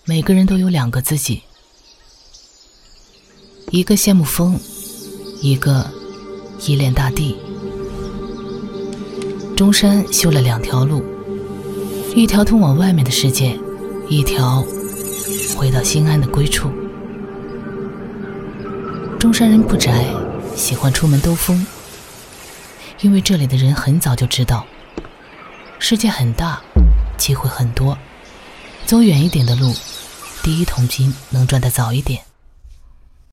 每个人都有2个自己，一个羡慕风，一个依恋大地。中山修了2条路，一条通往外面的世界，一条回到心安的归处。中山人不宅，喜欢出门兜风，因为这里的人很早就知道世界很大，机会很多，走远一点的路，第一桶金能赚得早一点。